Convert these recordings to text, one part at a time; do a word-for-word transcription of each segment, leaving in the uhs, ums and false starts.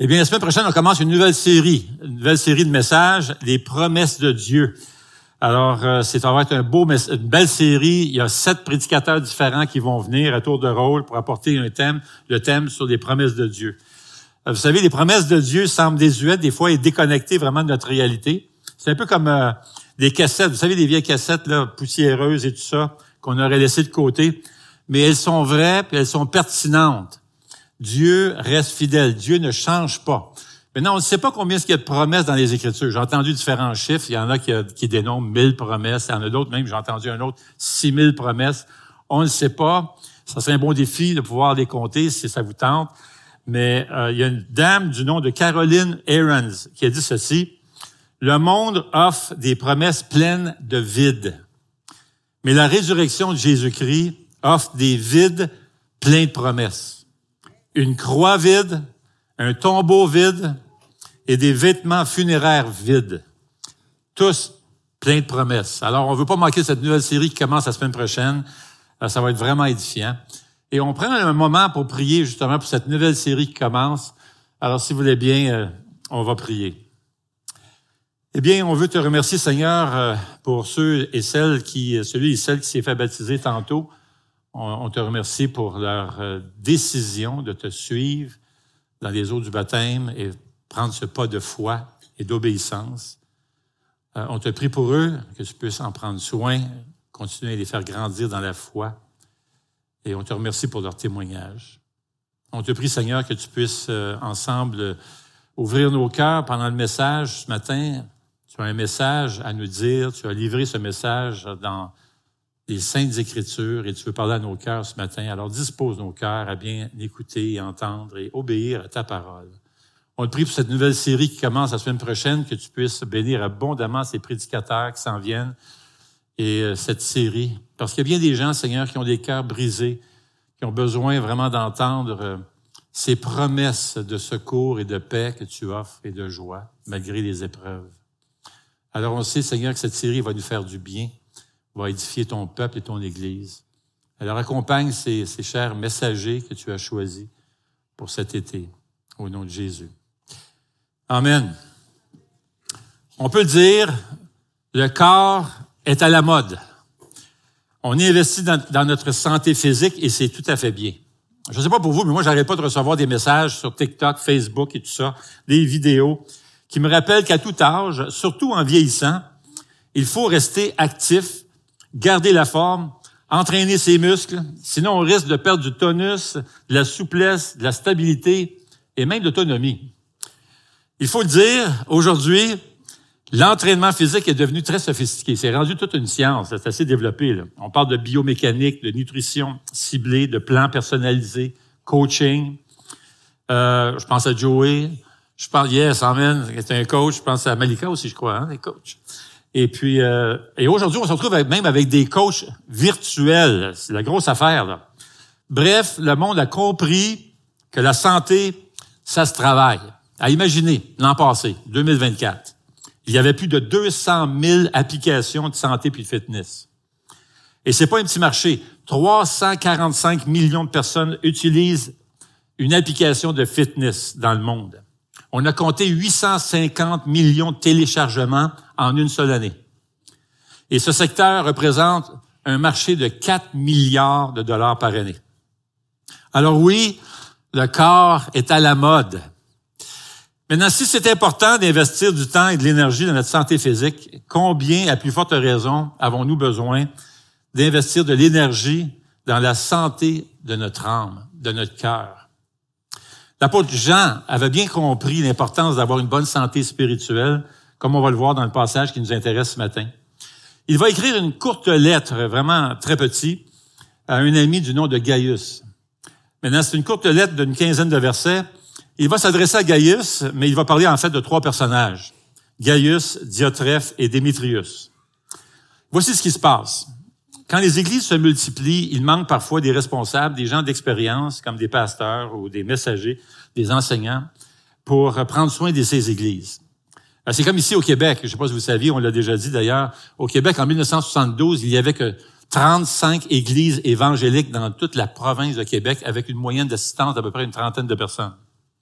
Eh bien, la semaine prochaine, on commence une nouvelle série, une nouvelle série de messages, les promesses de Dieu. Alors, euh, c'est, ça va être un beau, une belle série. Il y a sept prédicateurs différents qui vont venir à tour de rôle pour apporter un thème, le thème sur les promesses de Dieu. Euh, vous savez, les promesses de Dieu semblent désuètes des fois et déconnectées vraiment de notre réalité. C'est un peu comme euh, des cassettes, vous savez, des vieilles cassettes là, poussiéreuses et tout ça, qu'on aurait laissées de côté. Mais elles sont vraies et elles sont pertinentes. Dieu reste fidèle. Dieu ne change pas. Maintenant, on ne sait pas combien il y a de promesses dans les Écritures. J'ai entendu différents chiffres. Il y en a qui, qui dénombrent mille promesses. Il y en a d'autres même, j'ai entendu un autre, six mille promesses. On ne sait pas. Ça serait un bon défi de pouvoir les compter si ça vous tente. Mais euh, il y a une dame du nom de Caroline Ahrens qui a dit ceci. Le monde offre des promesses pleines de vide. Mais la résurrection de Jésus-Christ offre des vides pleins de promesses. Une croix vide, un tombeau vide et des vêtements funéraires vides. Tous pleins de promesses. Alors, on ne veut pas manquer cette nouvelle série qui commence la semaine prochaine. Ça va être vraiment édifiant. Et on prend un moment pour prier justement pour cette nouvelle série qui commence. Alors, si vous voulez bien, on va prier. Eh bien, on veut te remercier, Seigneur, pour ceux et celles qui, celui et celle qui s'est fait baptiser tantôt. On te remercie pour leur décision de te suivre dans les eaux du baptême et prendre ce pas de foi et d'obéissance. On te prie pour eux, que tu puisses en prendre soin, continuer à les faire grandir dans la foi. Et on te remercie pour leur témoignage. On te prie, Seigneur, que tu puisses ensemble ouvrir nos cœurs pendant le message ce matin. Tu as un message à nous dire, tu as livré ce message dans les Saintes Écritures et tu veux parler à nos cœurs ce matin. Alors dispose nos cœurs à bien écouter, entendre et obéir à ta parole. On te prie pour cette nouvelle série qui commence la semaine prochaine, que tu puisses bénir abondamment ces prédicateurs qui s'en viennent et euh, cette série. Parce qu'il y a bien des gens, Seigneur, qui ont des cœurs brisés, qui ont besoin vraiment d'entendre euh, ces promesses de secours et de paix que tu offres et de joie, malgré les épreuves. Alors on sait, Seigneur, que cette série va nous faire du bien, va édifier ton peuple et ton Église. Alors accompagne ces, ces chers messagers que tu as choisis pour cet été, au nom de Jésus. Amen. On peut dire, le corps est à la mode. On est investi dans, dans notre santé physique et c'est tout à fait bien. Je ne sais pas pour vous, mais moi, j'arrête pas de recevoir des messages sur TikTok, Facebook et tout ça, des vidéos qui me rappellent qu'à tout âge, surtout en vieillissant, il faut rester actif, garder la forme, entraîner ses muscles, sinon on risque de perdre du tonus, de la souplesse, de la stabilité et même de l'autonomie. Il faut le dire, aujourd'hui, l'entraînement physique est devenu très sophistiqué. C'est rendu toute une science, c'est assez développé, là. On parle de biomécanique, de nutrition ciblée, de plans personnalisés, coaching. Euh, je pense à Joey, je pense, yes, amen, c'est un coach, je pense à Malika aussi, je crois, hein, les coachs. Et puis, euh, et aujourd'hui, on se retrouve avec, même avec des coachs virtuels. C'est la grosse affaire, là. Bref, le monde a compris que la santé, ça se travaille. À imaginer, l'an passé, deux mille vingt-quatre, il y avait plus de deux cent mille applications de santé puis de fitness. Et c'est pas un petit marché. trois cent quarante-cinq millions de personnes utilisent une application de fitness dans le monde. On a compté huit cent cinquante millions de téléchargements en une seule année. Et ce secteur représente un marché de quatre milliards de dollars par année. Alors oui, le corps est à la mode. Maintenant, si c'est important d'investir du temps et de l'énergie dans notre santé physique, combien, à plus forte raison, avons-nous besoin d'investir de l'énergie dans la santé de notre âme, de notre cœur? L'apôtre Jean avait bien compris l'importance d'avoir une bonne santé spirituelle, comme on va le voir dans le passage qui nous intéresse ce matin. Il va écrire une courte lettre, vraiment très petite, à un ami du nom de Gaius. Maintenant, c'est une courte lettre d'une quinzaine de versets. Il va s'adresser à Gaius, mais il va parler en fait de trois personnages. Gaius, Diotrephe et Démétrius. Voici ce qui se passe. Quand les églises se multiplient, il manque parfois des responsables, des gens d'expérience, comme des pasteurs ou des messagers, des enseignants, pour prendre soin de ces églises. C'est comme ici au Québec, je ne sais pas si vous saviez, on l'a déjà dit d'ailleurs, au Québec, en dix-neuf cent soixante-douze, il y avait que trente-cinq églises évangéliques dans toute la province de Québec, avec une moyenne d'assistance d'à peu près une trentaine de personnes.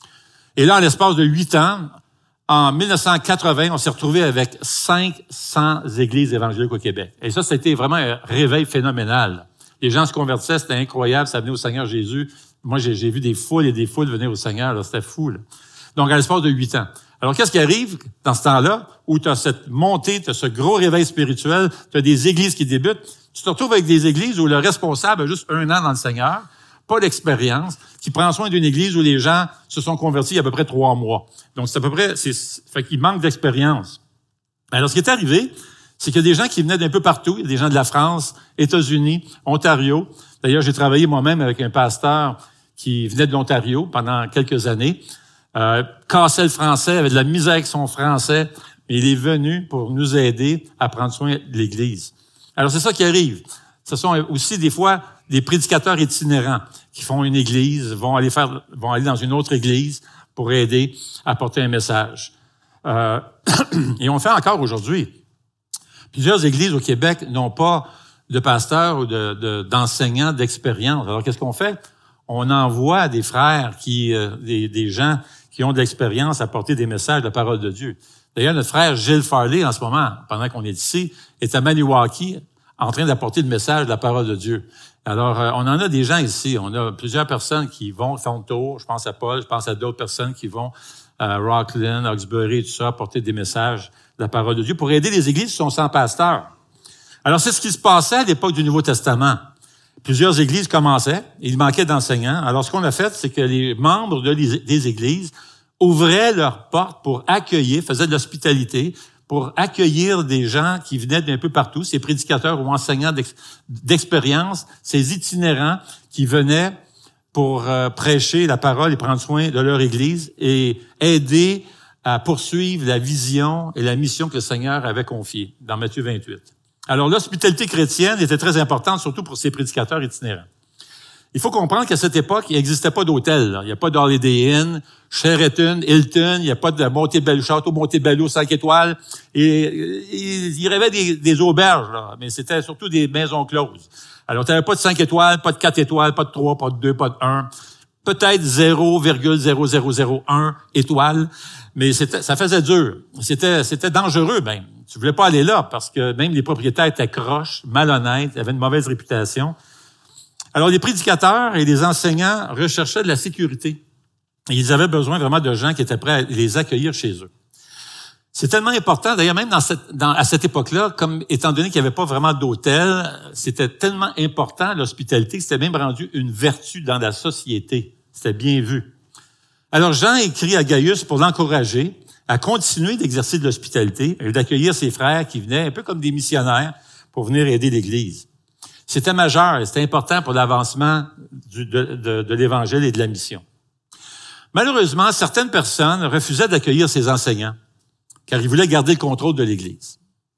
Et là, en l'espace de huit ans, en mille neuf cent quatre-vingts, on s'est retrouvé avec cinq cents églises évangéliques au Québec. Et ça, c'était vraiment un réveil phénoménal. Les gens se convertissaient, c'était incroyable, ça venait au Seigneur Jésus. Moi, j'ai, j'ai vu des foules et des foules venir au Seigneur, là, c'était fou, là. Donc, à l'espace de huit ans. Alors, qu'est-ce qui arrive dans ce temps-là, où tu as cette montée, tu as ce gros réveil spirituel, tu as des églises qui débutent, tu te retrouves avec des églises où le responsable a juste un an dans le Seigneur, pas d'expérience, qui prend soin d'une église où les gens se sont convertis il y a à peu près trois mois. Donc, c'est à peu près, c'est, fait qu'il manque d'expérience. Alors, ce qui est arrivé, c'est qu'il y a des gens qui venaient d'un peu partout. Il y a des gens de la France, États-Unis, Ontario. D'ailleurs, j'ai travaillé moi-même avec un pasteur qui venait de l'Ontario pendant quelques années. Euh, cassait le français, avait de la misère avec son français, mais il est venu pour nous aider à prendre soin de l'Église. Alors, c'est ça qui arrive. Ce sont aussi des fois des prédicateurs itinérants qui font une église, vont aller faire, vont aller dans une autre église pour aider à porter un message. Euh, et on le fait encore aujourd'hui. Plusieurs églises au Québec n'ont pas de pasteurs ou de, de, d'enseignants d'expérience. Alors, qu'est-ce qu'on fait? On envoie des frères, qui, euh, des, des gens qui ont de l'expérience à porter des messages de la parole de Dieu. D'ailleurs, notre frère Gilles Farley, en ce moment, pendant qu'on est ici, est à Maniwaki en train d'apporter le message de la parole de Dieu. Alors, euh, on en a des gens ici. On a plusieurs personnes qui vont faire le tour. Je pense à Paul, je pense à d'autres personnes qui vont à Rockland, Hawkesbury, tout ça, apporter des messages de la parole de Dieu pour aider les églises qui sont sans pasteur. Alors, c'est ce qui se passait à l'époque du Nouveau Testament. Plusieurs églises commençaient, il manquait d'enseignants. Alors, ce qu'on a fait, c'est que les membres de les, des églises ouvraient leurs portes pour accueillir, faisaient de l'hospitalité, pour accueillir des gens qui venaient d'un peu partout, ces prédicateurs ou enseignants d'ex, d'expérience, ces itinérants qui venaient pour euh, prêcher la parole et prendre soin de leur église et aider à poursuivre la vision et la mission que le Seigneur avait confiée dans Matthieu vingt-huit. Alors, l'hospitalité chrétienne était très importante, surtout pour ces prédicateurs itinérants. Il faut comprendre qu'à cette époque, il n'existait pas d'hôtel. Là. Il n'y a pas d'Holiday Inn, Sheraton, Hilton, il n'y a pas de Montebello, Château Montebello, cinq étoiles. Et, et il y avait des, des auberges, là, mais c'était surtout des maisons closes. Alors, tu n'avais pas de cinq étoiles, pas de quatre étoiles, pas de trois, pas de deux, pas de un. Peut-être zéro virgule zéro zéro zéro un étoiles, mais c'était, ça faisait dur. C'était, c'était dangereux, même. Tu voulais pas aller là parce que même les propriétaires étaient croches, malhonnêtes, avaient une mauvaise réputation. Alors, les prédicateurs et les enseignants recherchaient de la sécurité. Et ils avaient besoin vraiment de gens qui étaient prêts à les accueillir chez eux. C'est tellement important, d'ailleurs, même dans cette, dans, à cette époque-là, comme étant donné qu'il n'y avait pas vraiment d'hôtel, c'était tellement important, l'hospitalité, que c'était même rendu une vertu dans la société. C'était bien vu. Alors, Jean écrit à Gaius pour l'encourager à continuer d'exercer de l'hospitalité et d'accueillir ses frères qui venaient un peu comme des missionnaires pour venir aider l'Église. C'était majeur et c'était important pour l'avancement du, de, de, de l'Évangile et de la mission. Malheureusement, certaines personnes refusaient d'accueillir ces enseignants car ils voulaient garder le contrôle de l'Église.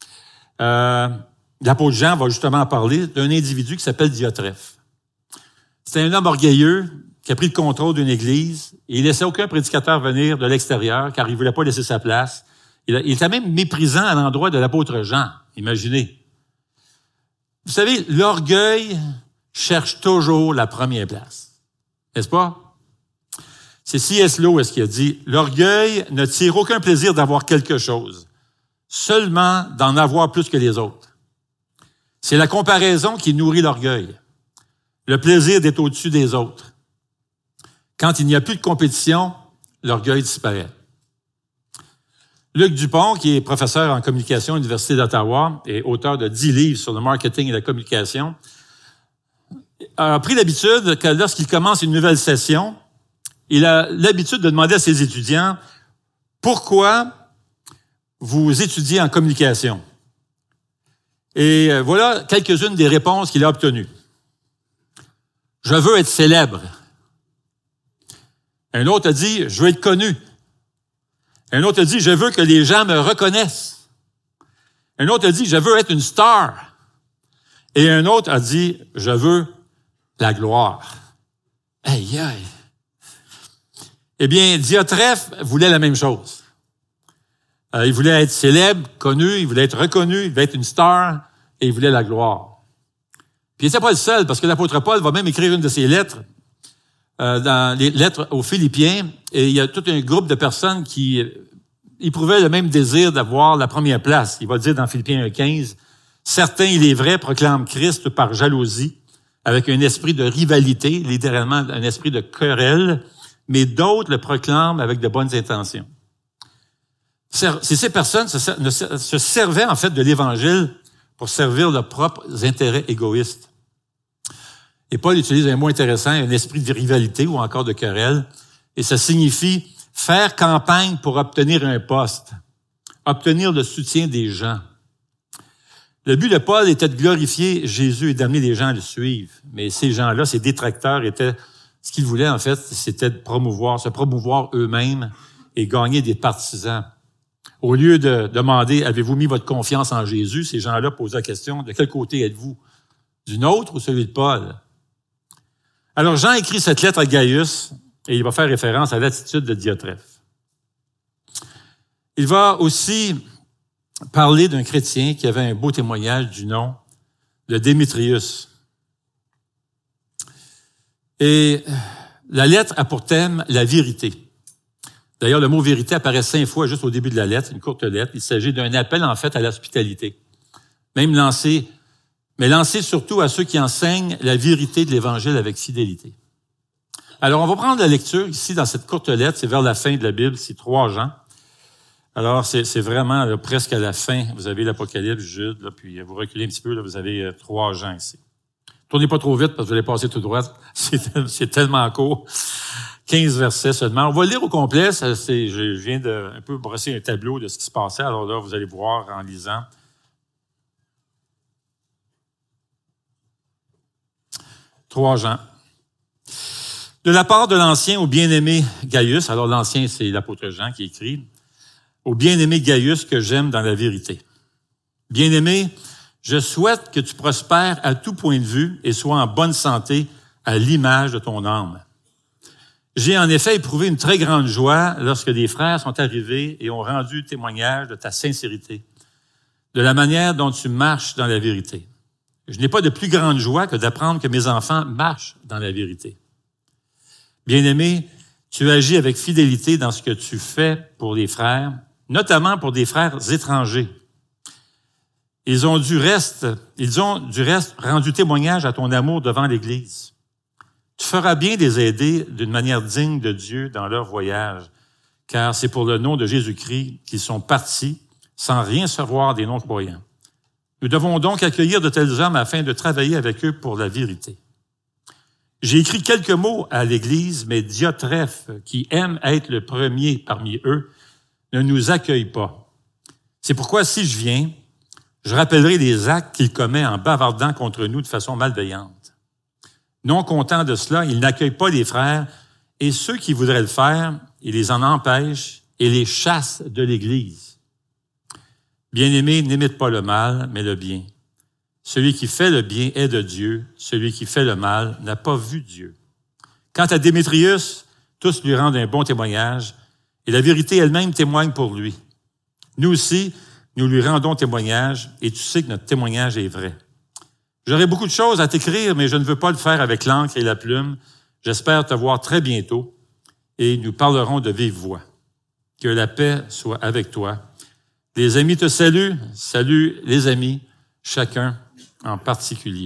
Euh, l'apôtre Jean va justement parler d'un individu qui s'appelle Diotrephe. C'était un homme orgueilleux qui a pris le contrôle d'une église et il laissait aucun prédicateur venir de l'extérieur car il voulait pas laisser sa place. Il, a, il était même méprisant à l'endroit de l'apôtre Jean. Imaginez. Vous savez, l'orgueil cherche toujours la première place. N'est-ce pas? C'est C S Lewis qui a dit « L'orgueil ne tire aucun plaisir d'avoir quelque chose, seulement d'en avoir plus que les autres. C'est la comparaison qui nourrit l'orgueil, le plaisir d'être au-dessus des autres. Quand il n'y a plus de compétition, l'orgueil disparaît. » Luc Dupont, qui est professeur en communication à l'Université d'Ottawa et auteur de dix livres sur le marketing et la communication, a pris l'habitude que lorsqu'il commence une nouvelle session, il a l'habitude de demander à ses étudiants « Pourquoi vous étudiez en communication? » Et voilà quelques-unes des réponses qu'il a obtenues. « Je veux être célèbre. » Un autre a dit « Je veux être connu. » Un autre a dit « Je veux que les gens me reconnaissent. » Un autre a dit « Je veux être une star. » Et un autre a dit « Je veux la gloire. » Aïe, aïe. Eh bien, Diotrephe voulait la même chose. Euh, il voulait être célèbre, connu, il voulait être reconnu, il voulait être une star, et il voulait la gloire. Puis il n'était pas le seul, parce que l'apôtre Paul va même écrire une de ses lettres, euh, dans les lettres aux Philippiens, et il y a tout un groupe de personnes qui éprouvaient le même désir d'avoir la première place. Il va dire dans Philippiens un quinze, « Certains, il est vrai, proclament Christ par jalousie, avec un esprit de rivalité, littéralement un esprit de querelle, mais d'autres le proclament avec de bonnes intentions. » C'est ces personnes se servaient en fait de l'Évangile pour servir leurs propres intérêts égoïstes. Et Paul utilise un mot intéressant, un esprit de rivalité ou encore de querelle, et ça signifie faire campagne pour obtenir un poste, obtenir le soutien des gens. Le but de Paul était de glorifier Jésus et d'amener les gens à le suivre. Mais ces gens-là, ces détracteurs, étaient, ce qu'ils voulaient en fait, c'était de promouvoir, se promouvoir eux-mêmes et gagner des partisans. Au lieu de demander, avez-vous mis votre confiance en Jésus, ces gens-là posaient la question, de quel côté êtes-vous? Du nôtre ou celui de Paul? Alors Jean écrit cette lettre à Gaius et il va faire référence à l'attitude de Diotrephe. Il va aussi parler d'un chrétien qui avait un beau témoignage du nom de Démétrius. Et la lettre a pour thème la vérité. D'ailleurs, le mot vérité apparaît cinq fois juste au début de la lettre, une courte lettre. Il s'agit d'un appel, en fait, à l'hospitalité. Même lancé, mais lancé surtout à ceux qui enseignent la vérité de l'Évangile avec fidélité. Alors, on va prendre la lecture ici dans cette courte lettre. C'est vers la fin de la Bible, c'est trois Jean. Alors, c'est, c'est vraiment là, presque à la fin. Vous avez l'Apocalypse, Jude, là, puis vous reculez un petit peu, là, vous avez euh, trois Jean ici. Tournez pas trop vite parce que vous allez passer tout droit. C'est, c'est tellement court. quinze versets seulement. On va le lire au complet. Ça, c'est, je viens de un peu brosser un tableau de ce qui se passait. Alors là, vous allez voir en lisant. trois Jean. De la part de l'ancien au bien-aimé Gaius, alors l'ancien, c'est l'apôtre Jean qui écrit, au bien-aimé Gaius que j'aime dans la vérité. Bien-aimé, je souhaite que tu prospères à tout point de vue et sois en bonne santé à l'image de ton âme. J'ai en effet éprouvé une très grande joie lorsque des frères sont arrivés et ont rendu témoignage de ta sincérité, de la manière dont tu marches dans la vérité. Je n'ai pas de plus grande joie que d'apprendre que mes enfants marchent dans la vérité. Bien-aimé, tu agis avec fidélité dans ce que tu fais pour les frères, notamment pour des frères étrangers. Ils ont du reste, ils ont du reste rendu témoignage à ton amour devant l'Église. Tu feras bien de les aider d'une manière digne de Dieu dans leur voyage, car c'est pour le nom de Jésus-Christ qu'ils sont partis sans rien savoir des non-croyants. Nous devons donc accueillir de tels hommes afin de travailler avec eux pour la vérité. J'ai écrit quelques mots à l'Église, mais Diotrephe, qui aime être le premier parmi eux, ne nous accueille pas. C'est pourquoi, si je viens, je rappellerai les actes qu'il commet en bavardant contre nous de façon malveillante. Non content de cela, il n'accueille pas les frères, et ceux qui voudraient le faire, il les en empêche et les chasse de l'Église. Bien-aimé, n'imite pas le mal, mais le bien. Celui qui fait le bien est de Dieu, celui qui fait le mal n'a pas vu Dieu. Quant à Démétrius, tous lui rendent un bon témoignage, et la vérité elle-même témoigne pour lui. Nous aussi, nous lui rendons témoignage, et tu sais que notre témoignage est vrai. J'aurais beaucoup de choses à t'écrire, mais je ne veux pas le faire avec l'encre et la plume. J'espère te voir très bientôt, et nous parlerons de vive voix. Que la paix soit avec toi. Les amis te saluent, saluent les amis, chacun en particulier.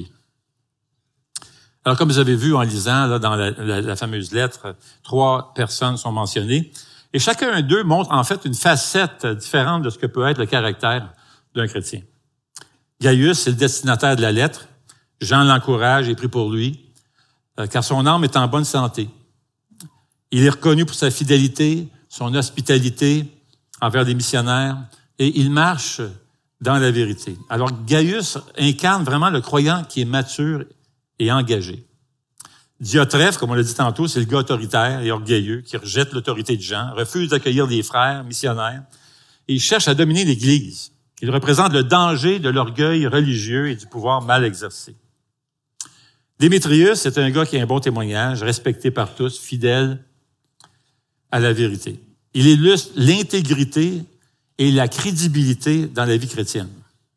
Alors, comme vous avez vu en lisant là, dans la, la, la fameuse lettre, trois personnes sont mentionnées. Et chacun d'eux montre en fait une facette différente de ce que peut être le caractère d'un chrétien. Gaius, c'est le destinataire de la lettre. Jean l'encourage et prie pour lui, car son âme est en bonne santé. Il est reconnu pour sa fidélité, son hospitalité envers les missionnaires, et il marche dans la vérité. Alors, Gaius incarne vraiment le croyant qui est mature et engagé. Diotrephe, comme on l'a dit tantôt, c'est le gars autoritaire et orgueilleux qui rejette l'autorité de Jean, refuse d'accueillir les frères missionnaires et il cherche à dominer l'Église. Il représente le danger de l'orgueil religieux et du pouvoir mal exercé. Démétrius, c'est un gars qui a un bon témoignage, respecté par tous, fidèle à la vérité. Il illustre l'intégrité et la crédibilité dans la vie chrétienne.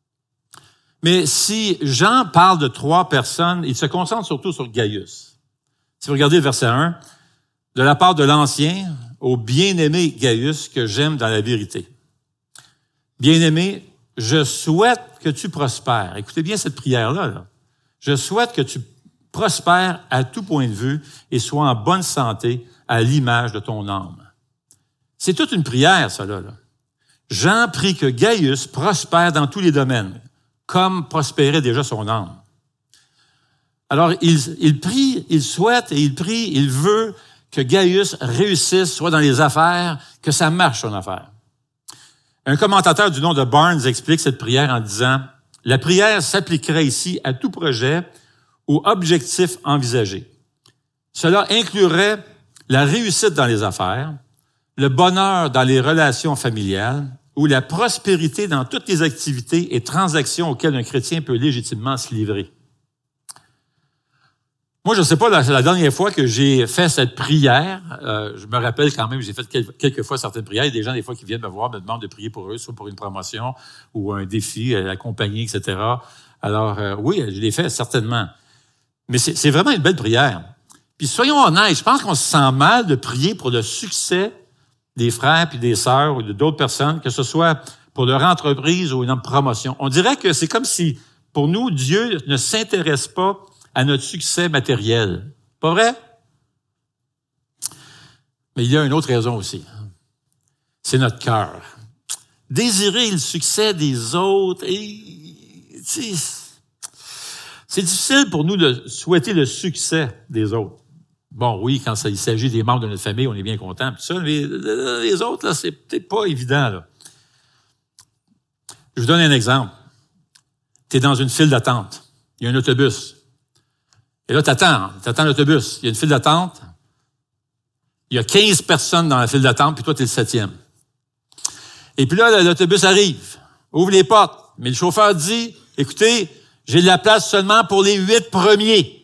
Mais si Jean parle de trois personnes, il se concentre surtout sur Gaius. Si vous regardez le verset un, de la part de l'ancien au bien-aimé Gaius que j'aime dans la vérité. Bien-aimé, je souhaite que tu prospères. Écoutez bien cette prière-là. Là. Je souhaite que tu prospères à tout point de vue et sois en bonne santé à l'image de ton âme. C'est toute une prière, ça, là. là. Jean prie que Gaius prospère dans tous les domaines, comme prospérait déjà son âme. Alors, il, il prie, il souhaite et il prie, il veut que Gaius réussisse, soit dans les affaires, que ça marche son affaire. Un commentateur du nom de Barnes explique cette prière en disant « La prière s'appliquerait ici à tout projet ou objectif envisagé. Cela inclurait la réussite dans les affaires, le bonheur dans les relations familiales ou la prospérité dans toutes les activités et transactions auxquelles un chrétien peut légitimement se livrer. » Moi, je ne sais pas, la, la dernière fois que j'ai fait cette prière, euh, je me rappelle quand même, j'ai fait quelques, quelques fois certaines prières. Il y a des gens, des fois, qui viennent me voir, me demandent de prier pour eux, soit pour une promotion ou un défi, la compagnie, et cetera. Alors, euh, oui, je l'ai fait, certainement. Mais c'est, c'est vraiment une belle prière. Puis soyons honnêtes, je pense qu'on se sent mal de prier pour le succès des frères puis des sœurs ou de d'autres personnes, que ce soit pour leur entreprise ou une promotion. On dirait que c'est comme si, pour nous, Dieu ne s'intéresse pas à notre succès matériel. Pas vrai? Mais il y a une autre raison aussi. C'est notre cœur. Désirer le succès des autres, et, c'est, c'est difficile pour nous de souhaiter le succès des autres. Bon, oui, quand ça, il s'agit des membres de notre famille, on est bien content, tout ça, mais les autres, là, c'est peut-être pas évident, là. Je vous donne un exemple. Tu es dans une file d'attente. Il y a un autobus. Et là, t'attends, t'attends l'autobus. Il y a une file d'attente. Il y a quinze personnes dans la file d'attente, puis toi, t'es le septième. Et puis là, l'autobus arrive. Ouvre les portes. Mais le chauffeur dit, écoutez, j'ai de la place seulement pour les huit premiers.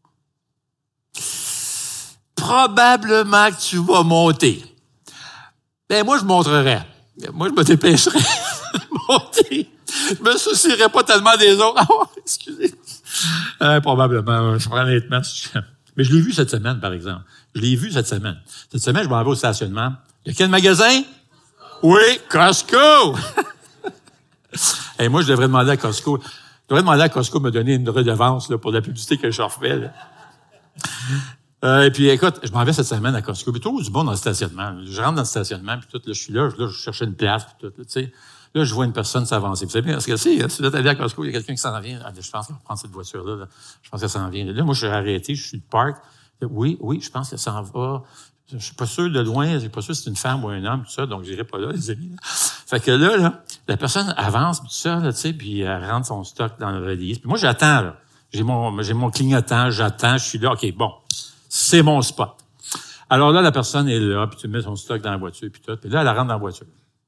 Probablement que tu vas monter. Ben, moi, je montrerai. Moi, je me dépêcherai de monter. Je me soucierai pas tellement des autres. Oh, excusez. Euh, probablement, je prends honnêtement. Mais je l'ai vu cette semaine, par exemple. Je l'ai vu cette semaine. Cette semaine, je m'en vais au stationnement. De quel magasin? Oui, Costco! Et moi, je devrais demander à Costco. Je devrais demander à Costco de me donner une redevance là, pour la publicité que je leur fais. Là. Euh, et puis, écoute, je m'en vais cette semaine à Costco. Puis tout du bon dans le stationnement. Je rentre dans le stationnement, puis tout, là, je suis là, là, je cherchais une place, puis tout, là, tu sais. Là, je vois une personne s'avancer. Vous savez bien, parce que si, si vous êtes allé à Costco, il y a quelqu'un qui s'en vient. Ah, je pense qu'on va prendre cette voiture-là. Là. Je pense qu'elle s'en vient. Là, moi, je suis arrêté, je suis le parc. Oui, oui, je pense qu'elle s'en va. Je suis pas sûr de loin, je suis pas sûr si c'est une femme ou un homme, tout ça, donc j'irai pas là, les amis. Là. Fait que là, là, la personne avance, tout ça, là, tu sais, puis elle rentre son stock dans le valise. Puis moi, j'attends, là. J'ai mon, j'ai mon clignotant, j'attends, je suis là. OK, bon. C'est mon spot. Alors là, la personne est là, puis tu mets son stock dans la voiture, puis tout. Puis là, elle rentre dans la voiture.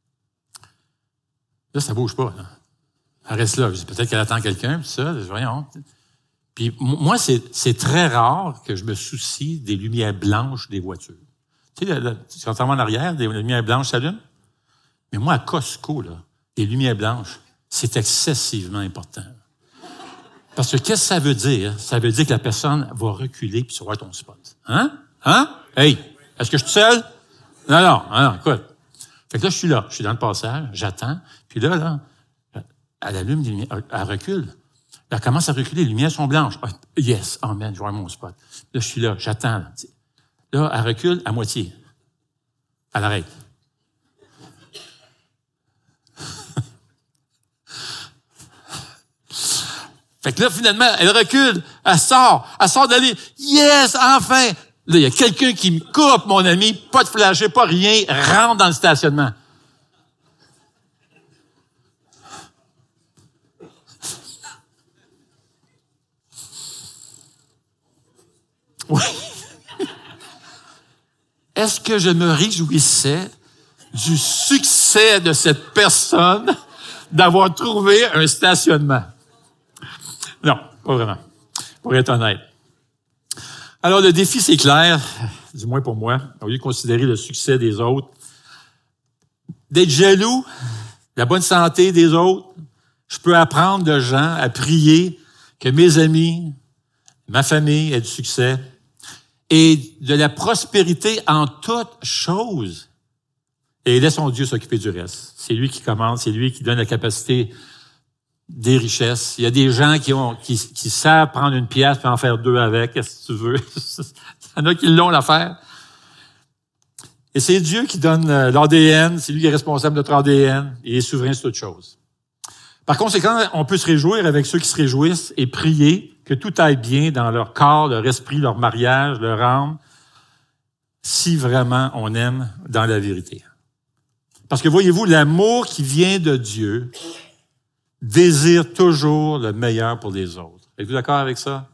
Là, ça bouge pas. Là. Elle reste là. Je dis, peut-être qu'elle attend quelqu'un, puis ça, voyons. Puis moi, c'est, c'est très rare que je me soucie des lumières blanches des voitures. Tu sais, là, là, quand on va en arrière, des lumières blanches s'allument. Mais moi, à Costco, là, les lumières blanches, c'est excessivement important. Parce que qu'est-ce que ça veut dire? Ça veut dire que la personne va reculer puis tu vas ton spot. Hein? Hein? Hey! Est-ce que je suis seul? Non, non, non, écoute. Fait que là, je suis là. Je suis dans le passage, j'attends. Puis là, là, elle allume les lumières, elle recule. Elle commence à reculer, les lumières sont blanches. Oh, yes, oh man, je vois mon spot. Là, je suis là, j'attends. Là, là, elle recule à moitié. Elle arrête. Fait que là, finalement, elle recule, elle sort, elle sort d'aller. Yes, enfin! Là, il y a quelqu'un qui me coupe, mon ami, pas de flasher, pas rien, rentre dans le stationnement. Oui. Est-ce que je me réjouissais du succès de cette personne d'avoir trouvé un stationnement? Non, pas vraiment. Pour être honnête. Alors, le défi, c'est clair, du moins pour moi, au lieu de considérer le succès des autres, d'être jaloux, la bonne santé des autres, je peux apprendre de gens à prier que mes amis, ma famille aient du succès. et de la prospérité en toutes choses. Et laissons Dieu s'occuper du reste. C'est lui qui commande, c'est lui qui donne la capacité des richesses. Il y a des gens qui ont qui, qui savent prendre une pièce et en faire deux avec, qu'est-ce que tu veux. Il y en a qui l'ont l'affaire. Et c'est Dieu qui donne l'A D N, c'est lui qui est responsable de notre A D N, et il est souverain sur toute chose. Par conséquent, on peut se réjouir avec ceux qui se réjouissent et prier que tout aille bien dans leur corps, leur esprit, leur mariage, leur âme, si vraiment on aime dans la vérité. Parce que voyez-vous, l'amour qui vient de Dieu désire toujours le meilleur pour les autres. Êtes-vous d'accord avec ça?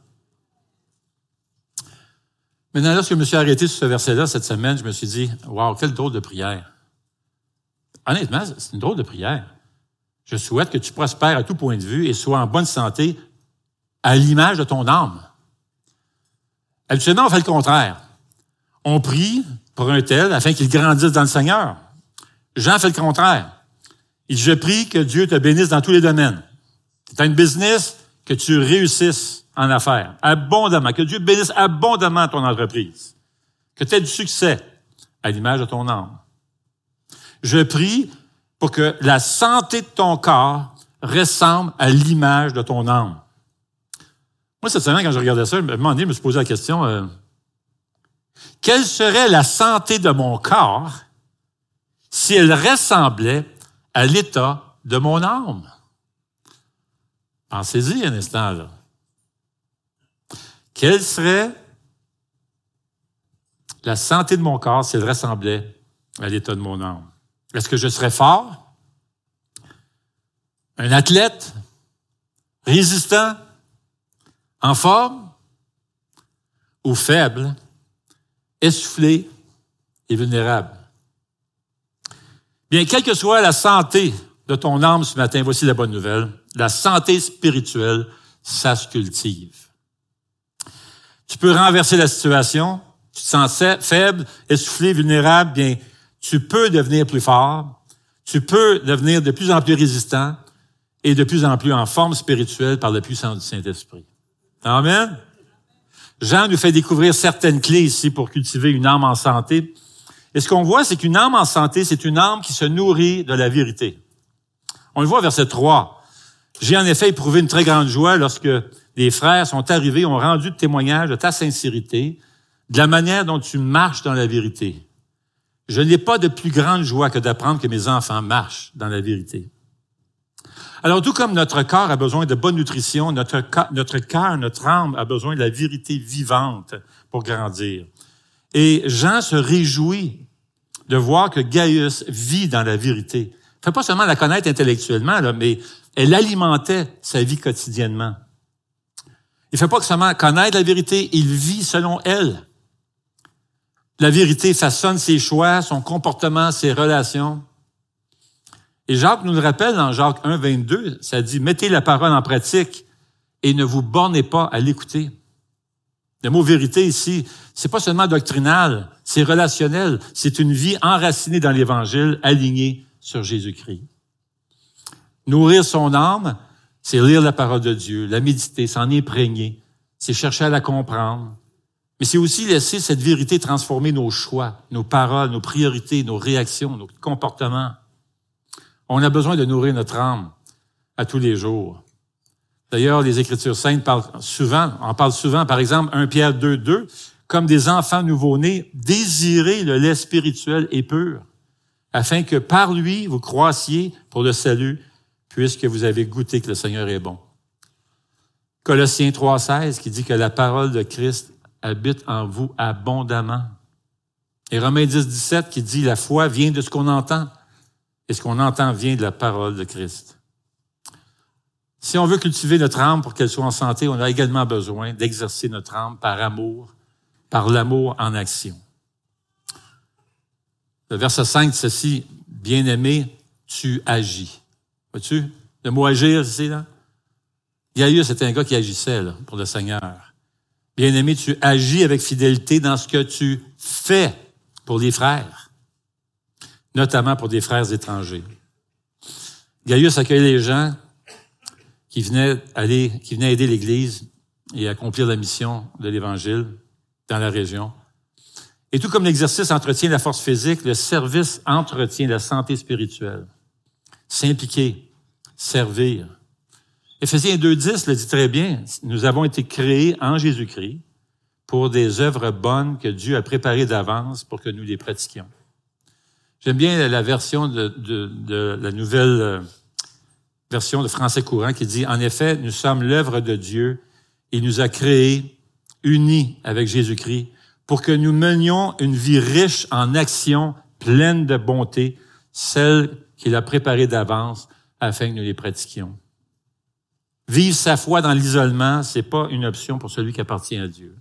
Maintenant, lorsque je me suis arrêté sur ce verset-là cette semaine, je me suis dit, wow, quelle drôle de prière. Honnêtement, c'est une drôle de prière. Je souhaite que tu prospères à tout point de vue et sois en bonne santé à l'image de ton âme. Habituellement, on fait le contraire. On prie pour un tel afin qu'il grandisse dans le Seigneur. Jean fait le contraire. Il dit, je prie que Dieu te bénisse dans tous les domaines. Tu as une business, que tu réussisses en affaires, abondamment. Que Dieu bénisse abondamment ton entreprise. Que tu aies du succès à l'image de ton âme. Je prie pour que la santé de ton corps ressemble à l'image de ton âme. Moi, cette semaine, quand je regardais ça, à un moment donné, je me suis posé la question, euh, quelle serait la santé de mon corps si elle ressemblait à l'état de mon âme? Pensez-y un instant, là. Quelle serait la santé de mon corps si elle ressemblait à l'état de mon âme? Est-ce que je serais fort? Un athlète? Résistant? En forme? Ou faible? Essoufflé et vulnérable? Bien, quelle que soit la santé de ton âme ce matin, voici la bonne nouvelle. La santé spirituelle, ça se cultive. Tu peux renverser la situation, tu te sens faible, essoufflé, vulnérable, bien, tu peux devenir plus fort, tu peux devenir de plus en plus résistant et de plus en plus en forme spirituelle par la puissance du Saint-Esprit. Amen. Jean nous fait découvrir certaines clés ici pour cultiver une âme en santé. Et ce qu'on voit, c'est qu'une âme en santé, c'est une âme qui se nourrit de la vérité. On le voit au verset trois. J'ai en effet éprouvé une très grande joie lorsque les frères sont arrivés, ont rendu témoignage de ta sincérité, de la manière dont tu marches dans la vérité. Je n'ai pas de plus grande joie que d'apprendre que mes enfants marchent dans la vérité. Alors, tout comme notre corps a besoin de bonne nutrition, notre, notre cœur, notre âme a besoin de la vérité vivante pour grandir. Et Jean se réjouit de voir que Gaius vit dans la vérité. Il ne fait pas seulement la connaître intellectuellement, là, mais elle alimentait sa vie quotidiennement. Il ne fait pas seulement connaître la vérité, il vit selon elle. La vérité façonne ses choix, son comportement, ses relations. Et Jacques nous le rappelle dans Jacques un, vingt-deux, ça dit « Mettez la parole en pratique et ne vous bornez pas à l'écouter ». Le mot « vérité » ici, c'est pas seulement doctrinal, c'est relationnel. C'est une vie enracinée dans l'Évangile, alignée sur Jésus-Christ. Nourrir son âme, c'est lire la parole de Dieu, la méditer, s'en imprégner, c'est chercher à la comprendre. Mais c'est aussi laisser cette vérité transformer nos choix, nos paroles, nos priorités, nos réactions, nos comportements. On a besoin de nourrir notre âme à tous les jours. D'ailleurs, les Écritures saintes parlent souvent, en parlent souvent, par exemple, premier Pierre deux, deux, comme des enfants nouveau-nés, désirez le lait spirituel et pur, afin que par lui, vous croissiez pour le salut, puisque vous avez goûté que le Seigneur est bon. Colossiens trois, seize, qui dit que la parole de Christ habite en vous abondamment. Et Romains dix, dix-sept, qui dit la foi vient de ce qu'on entend, et ce qu'on entend vient de la parole de Christ. Si on veut cultiver notre âme pour qu'elle soit en santé, on a également besoin d'exercer notre âme par amour, par l'amour en action. Le verset cinq dit ceci, « Bien-aimé, tu agis. » Vois-tu? Le mot « agir » ici, là. Gaius, c'était un gars qui agissait là, pour le Seigneur. « Bien-aimé, tu agis avec fidélité dans ce que tu fais pour les frères, notamment pour des frères étrangers. » Gaius accueille les gens qui venaient aller, qui venaient aider l'Église et accomplir la mission de l'Évangile. dans la région. Et tout comme l'exercice entretient la force physique, le service entretient la santé spirituelle. S'impliquer, servir. Éphésiens deux dix le dit très bien, nous avons été créés en Jésus-Christ pour des œuvres bonnes que Dieu a préparées d'avance pour que nous les pratiquions. J'aime bien la version de, de, de la nouvelle euh, version de français courant qui dit « En effet, nous sommes l'œuvre de Dieu. Il nous a créés, unis avec Jésus-Christ, pour que nous menions une vie riche en actions, pleine de bonté, celle qu'il a préparée d'avance afin que nous les pratiquions. » Vivre sa foi dans l'isolement, c'est pas une option pour celui qui appartient à Dieu.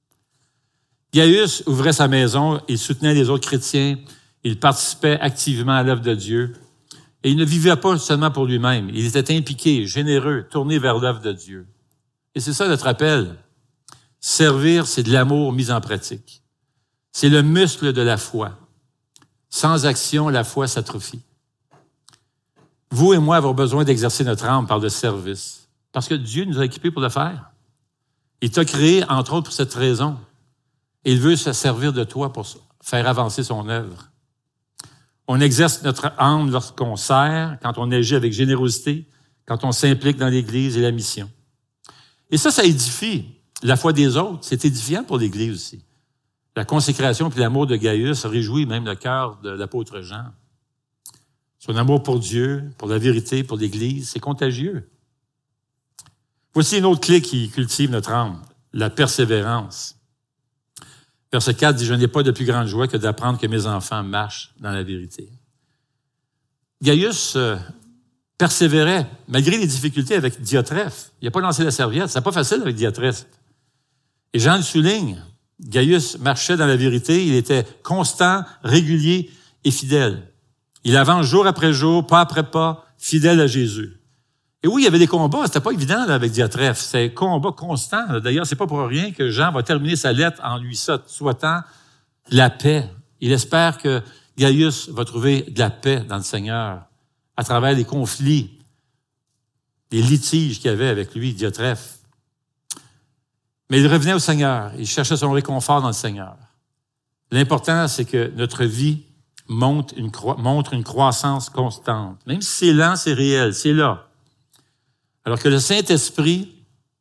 Gaius ouvrait sa maison, il soutenait les autres chrétiens, il participait activement à l'œuvre de Dieu. Et il ne vivait pas seulement pour lui-même. Il était impliqué, généreux, tourné vers l'œuvre de Dieu. Et c'est ça notre appel. Servir, c'est de l'amour mis en pratique. C'est le muscle de la foi. Sans action, la foi s'atrophie. Vous et moi avons besoin d'exercer notre âme par le service. Parce que Dieu nous a équipés pour le faire. Il t'a créé, entre autres, pour cette raison. Et il veut se servir de toi pour faire avancer son œuvre. On exerce notre âme lorsqu'on sert, quand on agit avec générosité, quand on s'implique dans l'Église et la mission. Et ça, ça édifie la foi des autres. C'est édifiant pour l'Église aussi. La consécration et l'amour de Gaius réjouit même le cœur de l'apôtre Jean. Son amour pour Dieu, pour la vérité, pour l'Église, c'est contagieux. Voici une autre clé qui cultive notre âme, la persévérance. Verset quatre dit « Je n'ai pas de plus grande joie que d'apprendre que mes enfants marchent dans la vérité. » Gaius euh, persévérait, malgré les difficultés avec Diotrephe. Il n'a pas lancé la serviette. C'est pas facile avec Diotrephe. Et Jean le souligne. Gaius marchait dans la vérité. Il était constant, régulier et fidèle. Il avance jour après jour, pas après pas, fidèle à Jésus. Et oui, il y avait des combats. C'était pas évident là, avec Diotrephe. C'est un combat constant. D'ailleurs, c'est pas pour rien que Jean va terminer sa lettre en lui souhaitant la paix. Il espère que Gaius va trouver de la paix dans le Seigneur à travers les conflits, les litiges qu'il y avait avec lui, Diotrephe. Mais il revenait au Seigneur. Il cherchait son réconfort dans le Seigneur. L'important, c'est que notre vie montre une, cro- montre une croissance constante. Même si c'est lent, c'est réel, c'est là. Alors que le Saint-Esprit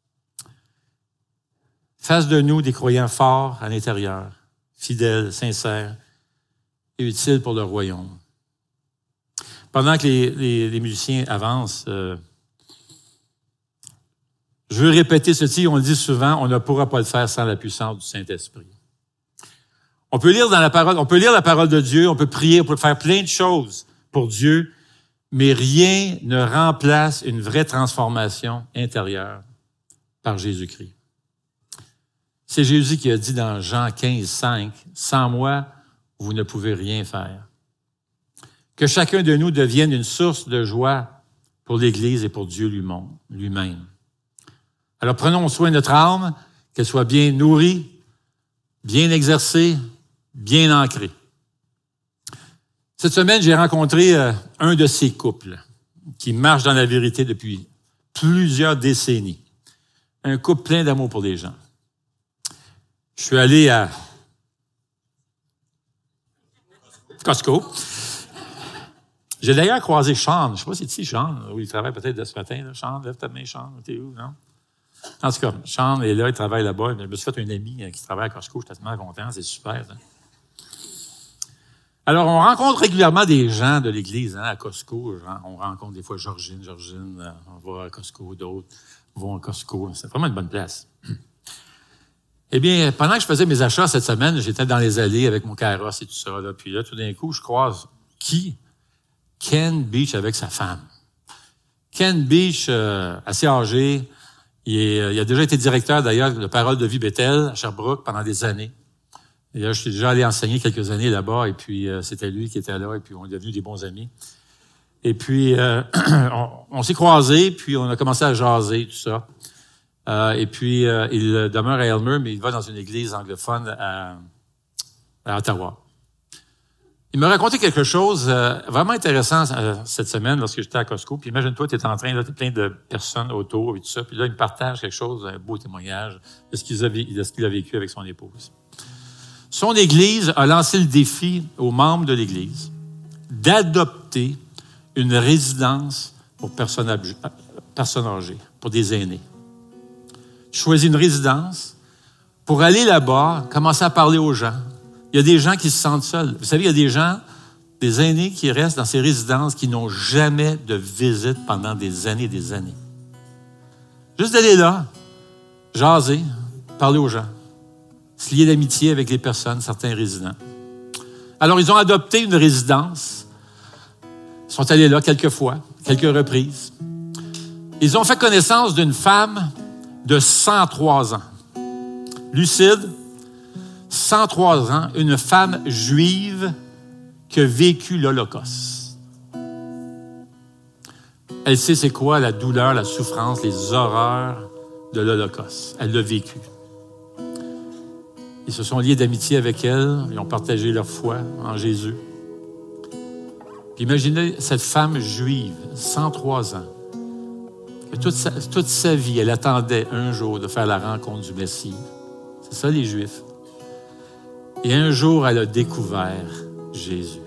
fasse de nous des croyants forts à l'intérieur, fidèles, sincères et utiles pour le royaume. Pendant que les, les, les musiciens avancent, euh, je veux répéter ceci, on le dit souvent, on ne pourra pas le faire sans la puissance du Saint-Esprit. On peut lire dans la parole, on peut lire la parole de Dieu, on peut prier, on peut faire plein de choses pour Dieu, mais rien ne remplace une vraie transformation intérieure par Jésus-Christ. C'est Jésus qui a dit dans Jean quinze, cinq, « Sans moi, vous ne pouvez rien faire. » Que chacun de nous devienne une source de joie pour l'Église et pour Dieu lui-même. Alors prenons soin de notre âme, qu'elle soit bien nourrie, bien exercée, bien ancrée. Cette semaine, j'ai rencontré euh, un de ces couples qui marche dans la vérité depuis plusieurs décennies. Un couple plein d'amour pour les gens. Je suis allé à Costco. J'ai d'ailleurs croisé Sean. Je ne sais pas si c'est ici, Sean. Oui, il travaille peut-être de ce matin. Là. Sean, lève ta main, Sean. T'es où, non? En tout cas, Sean est là, il travaille là-bas. Je me suis fait un ami qui travaille à Costco. Je suis tellement content. C'est super. Hein? Alors, on rencontre régulièrement des gens de l'Église hein, à Costco. On rencontre des fois Georgine, Georgine, on va à Costco, d'autres vont à Costco. C'est vraiment une bonne place. Eh bien, pendant que je faisais mes achats cette semaine, j'étais dans les allées avec mon carrosse et tout ça. Là. Puis là, tout d'un coup, je croise qui? Ken Beach avec sa femme. Ken Beach, euh, assez âgé, il, est, il a déjà été directeur d'ailleurs de Parole de vie Bethel à Sherbrooke pendant des années. Et là, je suis déjà allé enseigner quelques années là-bas, et puis euh, c'était lui qui était là, et puis on est devenus des bons amis. Et puis, euh, on, on s'est croisés, puis on a commencé à jaser, tout ça. Euh, et puis, euh, il demeure à Elmer, mais il va dans une église anglophone à, à Ottawa. Il m'a raconté quelque chose euh, vraiment intéressant euh, cette semaine lorsque j'étais à Costco. Puis imagine-toi, tu es en train, là, tu plein de personnes autour et tout ça. Puis là, il me partage quelque chose, un beau témoignage de ce qu'il a, de ce qu'il a vécu avec son épouse. Son Église a lancé le défi aux membres de l'Église d'adopter une résidence pour personnes, ab- personnes âgées, pour des aînés. Choisis une résidence pour aller là-bas, commencer à parler aux gens. Il y a des gens qui se sentent seuls. Vous savez, il y a des gens, des aînés qui restent dans ces résidences qui n'ont jamais de visite pendant des années et des années. Juste d'aller là, jaser, parler aux gens, se lier d'amitié avec les personnes, certains résidents. Alors, ils ont adopté une résidence. Ils sont allés là quelques fois, quelques reprises. Ils ont fait connaissance d'une femme de cent trois ans. Lucide, cent trois ans, une femme juive qui a vécu l'Holocauste. Elle sait c'est quoi la douleur, la souffrance, les horreurs de l'Holocauste. Elle l'a vécu. Ils se sont liés d'amitié avec elle, ils ont partagé leur foi en Jésus. Puis imaginez cette femme juive, cent trois ans, que toute sa, toute sa vie, elle attendait un jour de faire la rencontre du Messie. C'est ça les Juifs. Et un jour, elle a découvert Jésus.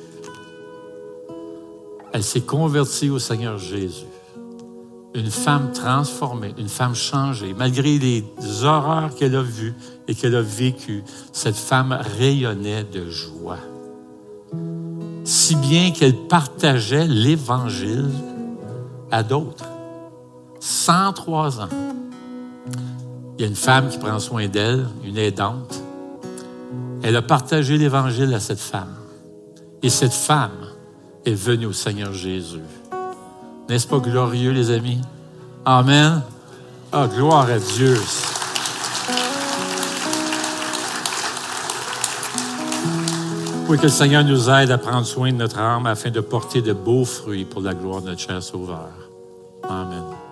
Elle s'est convertie au Seigneur Jésus. Une femme transformée, une femme changée. Malgré les horreurs qu'elle a vues et qu'elle a vécues, cette femme rayonnait de joie. Si bien qu'elle partageait l'Évangile à d'autres. cent trois ans. Il y a une femme qui prend soin d'elle, une aidante. Elle a partagé l'Évangile à cette femme. Et cette femme est venue au Seigneur Jésus. N'est-ce pas glorieux, les amis? Amen. Ah, gloire à Dieu. Oui, que le Seigneur nous aide à prendre soin de notre âme afin de porter de beaux fruits pour la gloire de notre cher Sauveur. Amen.